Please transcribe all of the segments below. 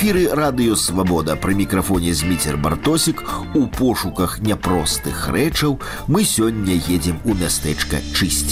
эфіры радыё «Свабода». Пры мікрафоне Зміцер Бартосік. У пошуках няпростых рэчаў мы сёння едзем у мястэчка Чысць.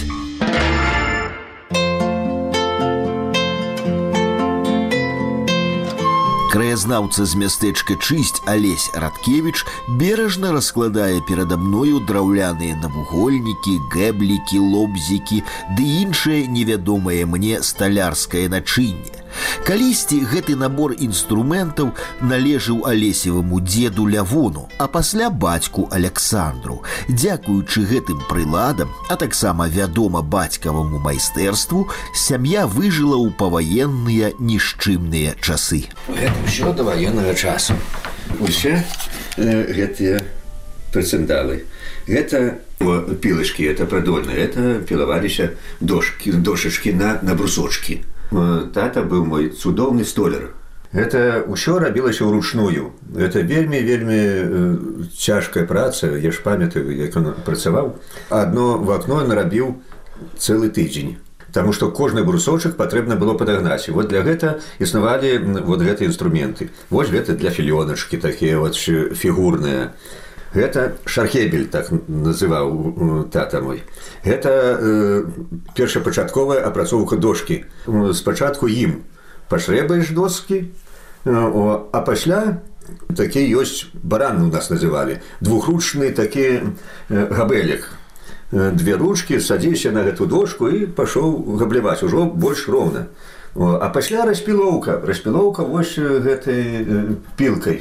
Краязнаўца з мястэчка Чысць Алесь Радкевіч бережна раскладае перада мною драўляныя навугольнікі, гэблікі, лобзікі ды іншае невядомае мне сталярскае начынне. Калісьці гэты набор інструментаў належаў Алесеваму дзеду Лявону, а пасля бацьку Александру. Дзякуючы гэтым прыладам, а таксама вядома бацькаваму майстэрству, сям'я выжыла ў паваенныя нішчымныя часы. Гэта ўсё да ваеннага часу. Усе гэтыя прыцэндалы. Гэта пілачкі, это прадольныя, это пілаваліся дошачкі на брусочкі. Тата быў мой цудоўны столяр. Гэта ўсё рабілася ўручную. Гэта вельмі цяжкая праца. Я ж памятаю, як ён працаваў. Адно вакно нарабіў цэлы тыдзень. Таму што кожны брусочак патрэбна было падагнаць. І вот для гэта існавалі вот гэтыя інструменты. Вось гэта для філёначкі, такія вот фігурныя. Гэта шархебель, так называў тата мой. Гэта першапачатковая апрацоўка дошкі. Спачатку ім пашрэбаеш доскі, а пасля такі ёсць баран у нас называлі. Двухручны такі габелек. Две ручкі, садзіся на гэту дошку і пашоў габляваць ужо больш роўна. А пасля распілоўка. Распілоўка вось гэтай пілкай.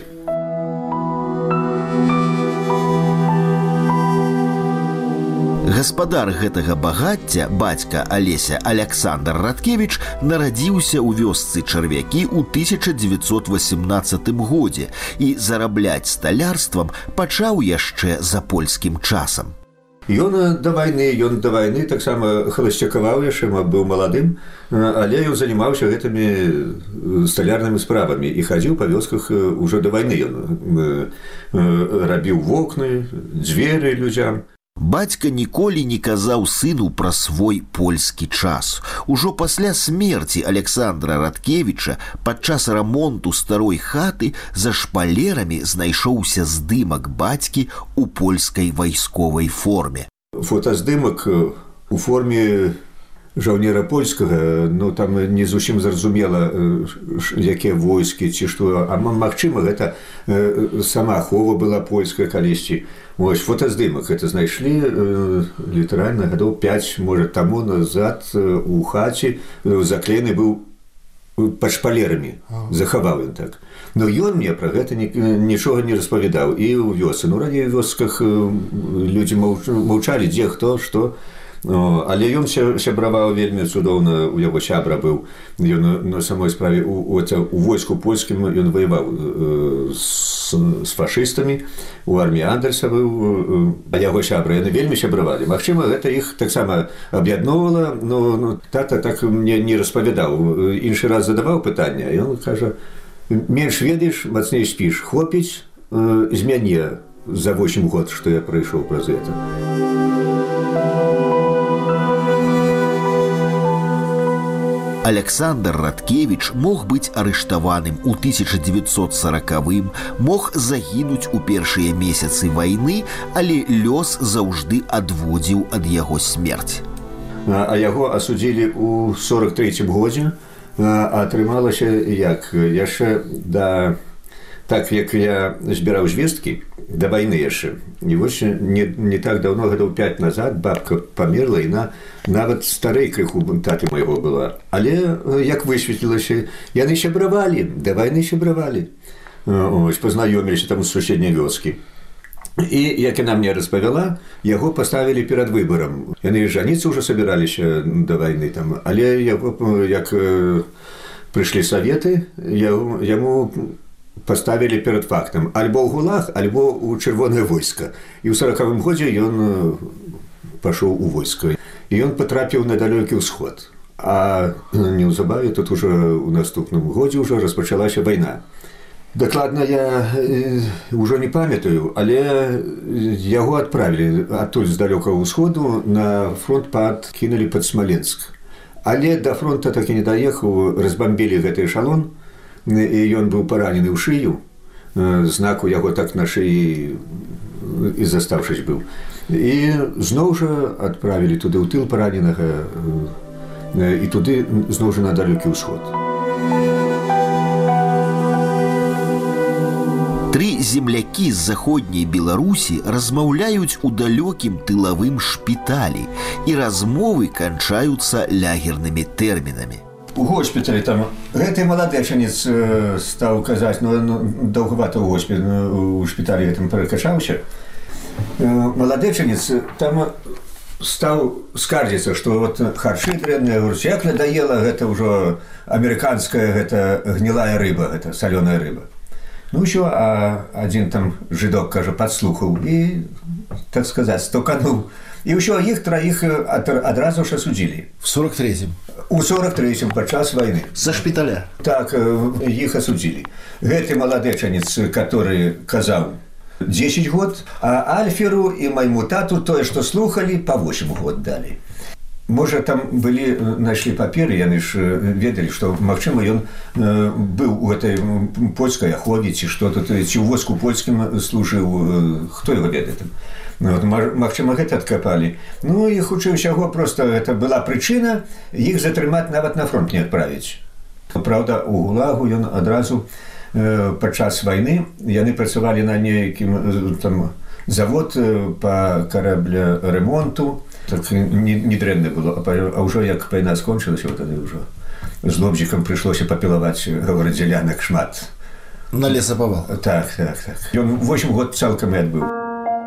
Гаспадар гэтага багацця, бацька Алеся Александр Радкевіч, нарадзіўся ў вёсцы Чарвякі ў 1918 годзе і зарабляць сталярствам пачаў яшчэ за польскім часам. Ён да вайны таксама халасцякаваў яшчэ, быў маладым, але ён занімаўся гэтымі сталярнымі справамі і хадзіў па вёсках ужо да вайны. Ён рабіў вокны, дзверы людзям. Бацька ніколі не казаў сыну пра свой польскі час. Ужо пасля смерці Александра Радкевіча падчас рамонту старой хаты за шпалерамі знайшоўся здымак бацькі ў польскай вайсковай форме. Фотаздымак у форме жаўнера польскага, там не зусім зразумела, якія войскі ці што, а магчыма, гэта сама ахова была польская калісьці. Вось фотаздымак гэта знайшлі літаральна гадоў 5, можа, таму назад у хаце, заклеены быў пад шпалерамі, захаваў ён так. Но ён мне пра гэта нічога не распавядаў і ў вёсцы. Раді ў вёсках людзі маўчалі, дзе хто, што. Але ён сябраваў вельмі цудоўна, у яго сябра быў. Ён на самой справе у войску польскім ён ваяваў з фашыстамі, у арміі Андерса быў, а яго сябра, яны вельмі сябравалі. Магчыма, гэта іх таксама аб'ядноўвала, но тата так мне не распавядаў. Іншы раз задаваў пытанне, а ён кажа: менш ведаеш, мацней спіш, хлопіць з мяне за 8 год, што я прайшоў праз гэта. Александр Радкевіч мог быць арыштаваным у 1940-м, мог загінуць у першыя месяцы вайны, але лёс заўжды адводзіў ад яго смерць. А яго асудзілі ў 43-м годзе, а атрымалася як? Яшчэ так, як я збіраў звесткі, да вайны яшчэ. І вось не так даўно, гадоў 5 назад, бабка памерла, і нават старэй крыху таты майго была. Але, як высветлілася, яны сябравалі, да вайны сябравалі. Ось, пазнаёміліся там з суседняй вёскі. І, як яна мне распавяла, яго паставілі перад выбарам. Яны жаніцца ўжо сабіраліся да вайны там, але яго, як прыйшлі саветы, яму паставілі перад фактам: альбо ў гулаг, альбо ў чырвонае войска. І ў 40-м годзе ён пашоў у войска. І ён патрапіў на далёкі ўсход. А неўзабаве тут ужо ў наступным годзе ўжо распачалася вайна. Дакладна я ўжо не памятаю, але яго адправілі адтуль з далёкага ўсходу на фронт, кінулі пад Смаленск. Але да фронта так і не даехаў, разбамбілі гэты эшалон, і ён быў паранены ў шыю, знак у яго так на шыі і застаўшыся быў. І зноў жа адправілі туды ў тыл параненага, і туды зноў жа на далёкі ўсход. Тры землякі з заходняй Беларусі размаўляюць у далёкім тылавым шпіталі, і размовы канчаюцца лягернымі тэрмінамі. У госпіталі там гэты маладэчанец стаў казаць, даўгавата ў шпіталі гэтым перакачаўся. Маладэчанец там стаў скардзіцца, што вот харчы дрэнныя, як надаела гэта ўжо амерыканская гэта гнілая рыба, гэта салёная рыба. Ну ўсё, а адзін там жыдок, кажа, падслухаў і, так сказаць, стукануў. І ўсё, іх траіх адразу ж асудзілі. В 43-м? У 43-м, падчас вайны. За шпіталя? Так, іх асудзілі. Гэты маладэчанец, который казаў 10 год, а Альферу і майму тату тое, што слухалі, па 8 год далі. Можа, там былі, знайшлі паперы, яны ж ведалі, што, магчыма, ён быў у гэтай польскай ахове, ці што тут, ці ў войску польскім служыў, хто яго ведае там. Магчыма, гэта адкапалі. Ну, і хутчэй усяго, проста гэта была прычына іх затрымаць, нават на фронт не адправіць. Праўда, у ГУЛАГу ён адразу падчас вайны, яны працавалі на нейкім там завод па карабля-ремонту. Так недрэнна было, а ўжо як вайна скончылася, тады ўжо з лобзікам прыйшлося папілаваць, гавораць, дзялянак шмат. На лесапавал? Так. Ён 8 год цалкам і адбыў.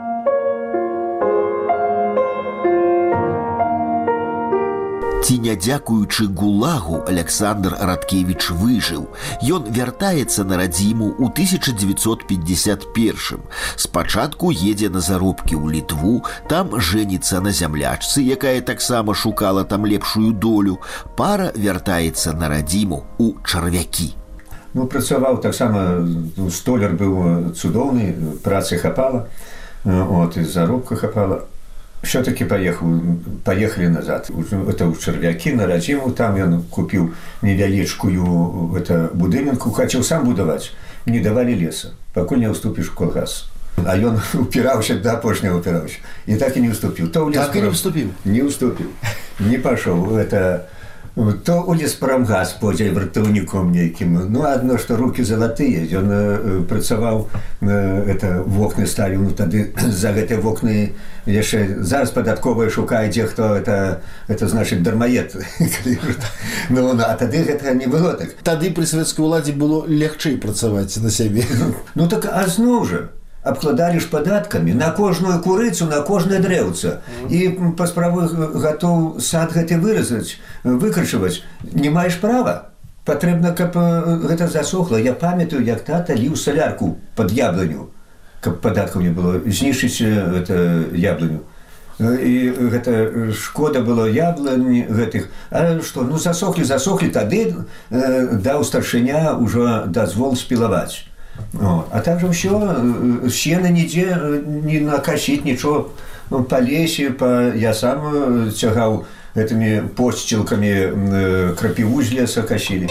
Ці не дзякуючы ГУЛАГу Александр Радкевіч выжыў. Ён вяртаецца на радзіму ў 1951-м. Спачатку едзе на заробкі ў Літву, там жэніцца на зямлячцы, якая таксама шукала там лепшую долю. Пара вяртаецца на радзіму ў Чарвякі. Ну, працаваў таксама, столяр быў цудоўны, працы хапала, і заробка хапала. Все-таки поехали назад. Это у Чарвякі, на радзіму. Там ён купіў невялічкую будынку, хацеў сам будаваць. Не давалі леса, пакуль не ўступіш у калгас. А ён упіраўся, да апошняга упіраўся. І так і не ўступіў. Так і не ўступіў? Не ўступіў. Не пашоў. То у леспрамгас пойдзе вартаўніком нейкім. Ну, адно, што рукі залатыя. Ён працаваў, вокны ставіў, ну, тады за гэтыя вокны яшчэ зараз падатковая шукае, дзе хто, это значыць дармаед. Ну, а тады гэта не было так. Тады пры савецкай уладзе было лягчэй працаваць на сябе. Ну, так, а зноў жа, абкладалі ж падаткамі на кожную курыцу, на кожнае дрэўца. І па справе гатоў сад гэты выкарчаваць. Не маеш права. Патрэбна, каб гэта засохла. Я памятаю, як тата ліў салярку пад яблыню, каб падаткаў не было, знішчыць яблыню. І гэта шкода было яблыні гэтых. А што, ну засохлі, тады даў старшыня ўжо дазвол спілаваць. А так же ўсё, сена нідзе не накасіць, нічого. Па лесе, я сам цягаў гэтымі посцілкамі крапіву з леса касілі.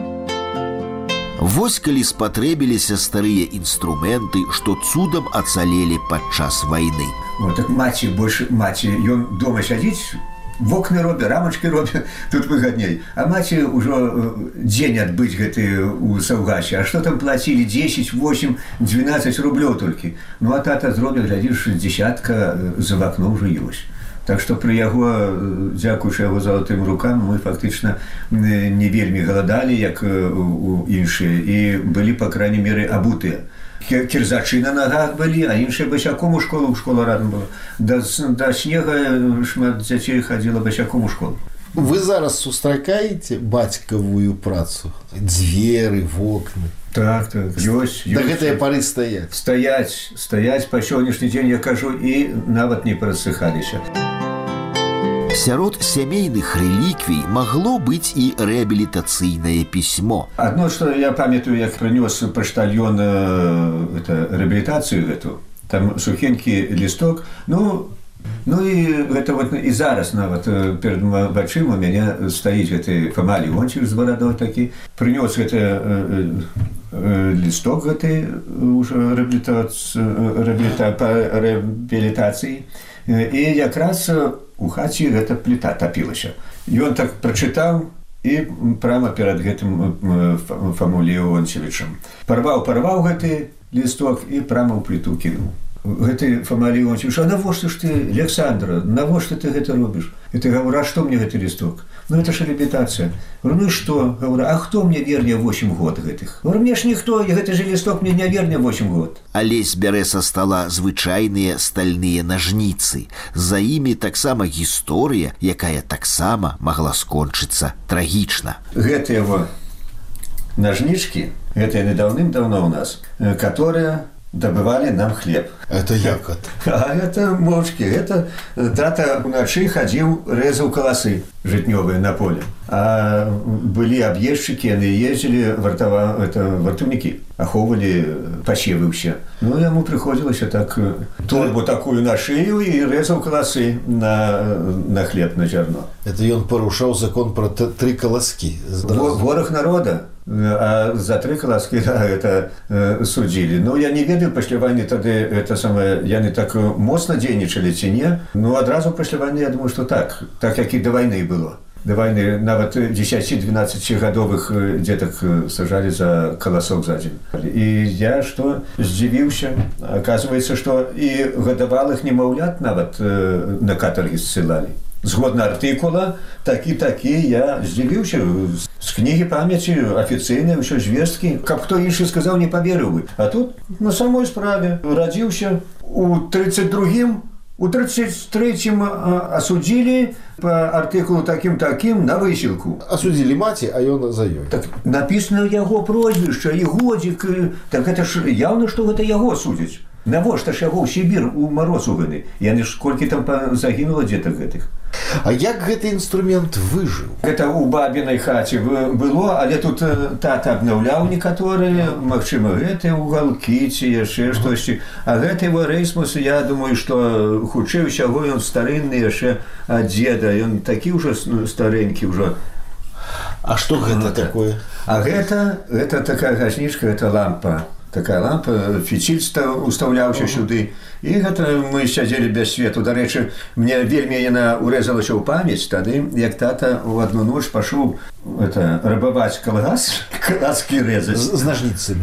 Вось калі спатрэбіліся старыя інструменты, што цудам ацалелі падчас вайны. Так маці, ён дома сядзіць, вокны робя, рамачкі робя, тут выгадней. А маці ўжо дзень адбыць гэты ў Саўгасе. А што там плацілі? 10, 8, 12 рублёў толькі. Ну, а тата зробіць, глядзіш, десятка за вакно ўжо ёсць. Так што пры яго, дзякуючы яго залатым рукам, мы фактычна не вельмі галадалі, як у іншыя, і былі, па крайней меры, абутыя. Кірзачы на нагах былі, а іншыя басяком у школу, школа радам была. Да снега шмат дзяцей хадзіла басяком у школу. Вы зараз сустракаеце бацькавую працу? Дзверы, вокны? Так, ёсць. Да гэтыя пары стаяць? Стаяць па сённяшні дзень, я кажу, і нават не прасыхаліся. Сярод сямейных рэліквій магло быць і рэабілітацыйнае пісьмо. Адно, што я памятаю, як прынёс паштальён рэабілітацыю гэту, там сухенькі лісток, ну, Ну і гэта вот і зараз нават перад вачыма у мяне стаіць гэты Фома Леонтьевич з барадой такі, прынёс гэты лісток гэтай ужо рэабілітацыі. І якраз у хаце гэта пліта тапілася. Ён так прачытаў і прямо перад гэтым Фому Леонтьевичам. Парваў гэты лісток і прямо ў пліту кінуў. Гэты Фома Леонтьевич: а навошта ж ты, Александра, навошта ты гэта робіш? І ты говорю: а што мне гэты лісток? Ну это ж рэабілітацыя. Говорю: ну і што? Говорю: а хто мне верне 8 год гэтых? Говорю: мне ж ніхто, і гэты же лісток мне не верне 8 год. Алесь бярэ са стала звычайныя стальныя нажніцы. За імі таксама гісторыя, якая таксама магла скончыцца трагічна. Гэтыя нажнічкі, гэтыя недаўным-даўно ў нас, которые добывали нам хлеб. Это як это? А это мовчки. Это тата уначы хадзіў, рэзаў каласы жытнёвыя на поле. А былі аб'ездчыкі, яны ездзілі, вартаўнікі, ахоўвалі пасевы ўсе. Ну, яму прыходзілася так торбу такую на шыю і рэзаў каласы на хлеб, на зярно. Это ён парушаў закон про 3 каласкі. Вораг народа. А за 3 каласкі это судзілі. Ну, я не ведаю, пасля вайны тады это самае, яны так моцна дзейнічалі ці не. Ну, адразу пасля вайны, я думаю, што так як і да вайны было. Да вайны нават 10-12-гадовых дзетак сажалі за каласок за дзень. І я што здзівіўся, аказваецца, што і гадавалых немаўлят нават на катаргі ссылалі. Згодна артыкула, такі я здзівіўся. З кнігі памяці афіцыйнай, усё звесткі. Каб хто іншы сказаў, не паверыў бы. А тут на самой справе радзіўся у 32-м, у 33-м асудзілі па артыкулу такім на высілку. Асудзілі маці, а ён за ёй. Так напісана яго прозвішча і годзік. Так гэта ж яўна, што гэта яго судзяць. Навошта ж яго ў Сібір у мароз уганы? Яны ж колькі там загінула дзетак гэтых. А як гэты інструмент выжыў? Гэта ў бабінай хаце было, але тут тата абнаўляў некаторыя, магчыма, гэтыя угалкі ці яшчэ штосьці. А гэты рэйсмус, я думаю, што хутчэй усяго ён старынны яшчэ ад дзеда. Ён такі ўжо старэнькі ўжо. А што гэта такое? А гэта такая гашнічка, гэта лампа. Такая лампа, фіціль устаўляўся сюды. І гэта мы сядзелі без свету. Дарэчы, мне вельмі яна урэзалася ў памяць тады, як тата ў адну ноч пашоў рабаваць каласкі рэзаць. З нажніцамі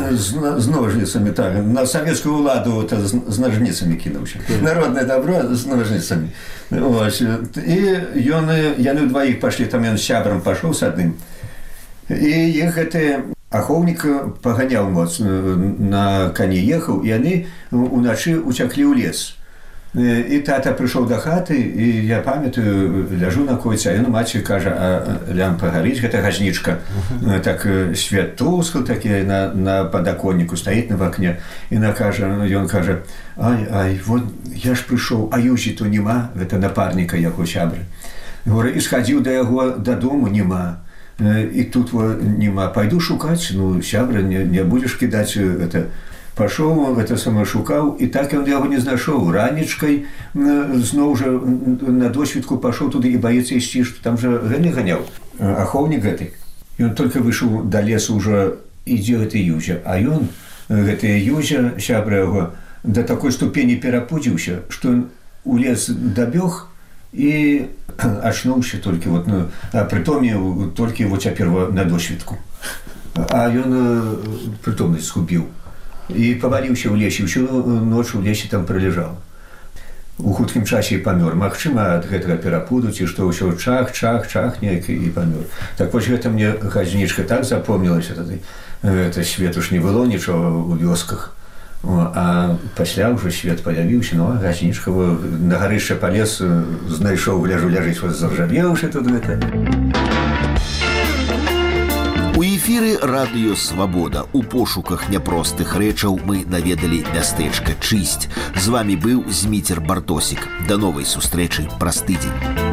з ножніцамі, так. На савецкую ўладу з ножніцамі кінуўся. Народнае добро з ножніцамі. І яны ўдваіх пашлі, там ён з сябрам пашоў з адным. І іх гэты ахоўнік паганяў моцна, на кані ехаў, і яны уначы уцяклі ў лес. І тата прыйшоў да хаты, і я памятаю, ляжу на койцы, а ён маці кажа: а лямпа гарыць, гэта газнічка. Так свет тускаў такі на падаконніку стаіць на вакне. І ён кажа: ай, вот я ж прыйшоў, а Юзі-то нема, гэта напарніка яго сябры. І схадзіў да яго дадому, нема. І тут нема. Пайду шукаць, ну, сябра, не будзеш кідаць гэта. Пашоў, гэта сама шукаў, і так ён яго не знайшоў. Ранічкай зноў жа на досвідку пашоў туды і баецца ісці, што там жа гэны ганяў. Ахоўнік гэты. Ён толькі выйшаў да лесу, ўжо ідзе гэты Юзя. А ён, гэты Юзя, сябра яго, да такой ступені перапудзіўся, што ён у лес дабег і ачнуўся толькі, прытомніў толькі цяпер на досвідку. А ён прытомнасць згубіў. І паваліўся ў лесе, ўсю ноч у лесе там праляжаў. У хуткім часе і памёр. Магчыма, ад гэтага перапуду, ці што ўсё чах неяк і памёр. Так вось гэта мне газнічка так запомнілася тады. Гэта свету ж не было нічога ў вёсках. А пасля ўжо свет паявіўся, ну, а газнічка на гарышча палез, знайшоў, ляжыць, заржавеўшы тут гэта. У эфіры радыё «Свабода». У пошуках няпростых рэчаў мы наведалі мястэчка Чысць. З вамі быў Зміцер Бартосік. Да новай сустрэчы праз тыдзень.